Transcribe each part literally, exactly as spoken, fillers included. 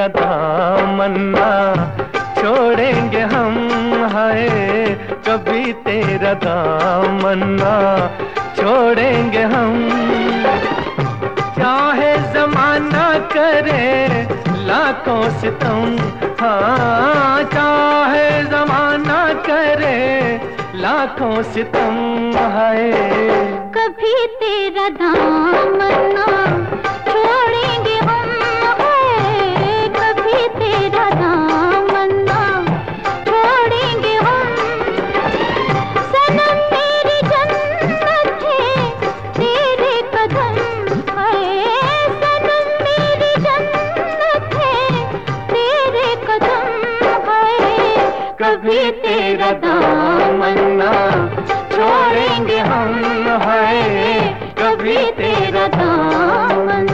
दामन्ना छोड़ेंगे हम, हाय कभी तेरा दामन्ना छोड़ेंगे हम। चाहे जमाना करे लाखों सितम, हाँ चाहे जमाना करे लाखों सितम, हाय कभी तेरा दामन्ना छोड़ेंगे हम, हाय कभी तेरा दामन्ना छोड़ेंगे हम। सनम मेरी जन्नत है तेरे कदम, हाय सनम मेरी जन्नत है तेरे कदम, हाय कभी तेरा दामन्ना छोड़ेंगे हम, हाय कभी तेरा दामन।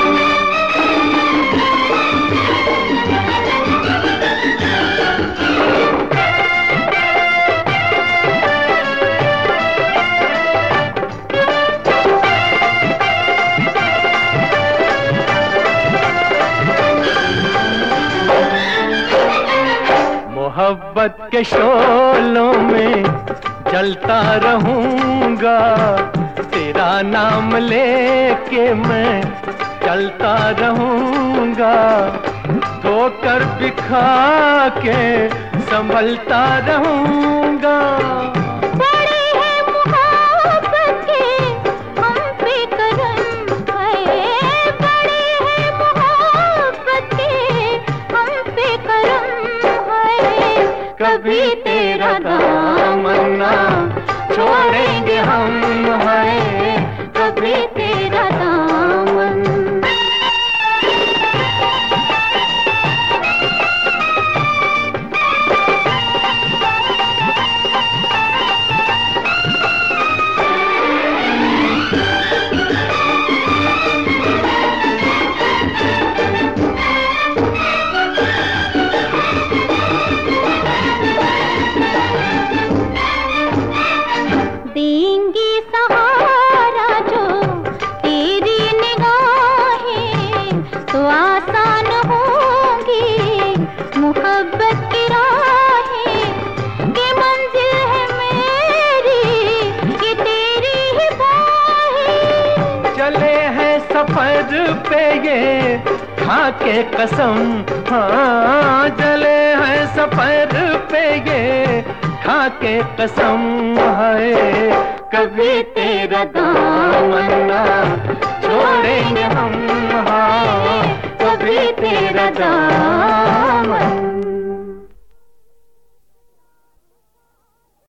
मोहब्बत के शोलों में जलता रहूंगा, तेरा नाम लेके मैं चलता रहूंगा। धोकर बिखा के संभलता रहूंगा। बड़े हैं मोहब्बत के हम पे करम, हाय बड़े हैं मोहब्बत के हम पे करम, हाय कभी तेरा दामन्ना छोड़ेंगे हम, हाय कभी तेरा दामन। देंगी सहारा जो तेरी निगाहें, तो आसान होंगी मोहब्बत की राहें। कि मंजिल है मेरी ये तेरी ही बाहें। चले हैं सफर पे ये खा के कसम, हाँ चले हैं सफर पे ये खा के कसम, हाय कभी तेरा दामन्ना छोड़ेंगे हम, हाँ कभी तेरा दामन।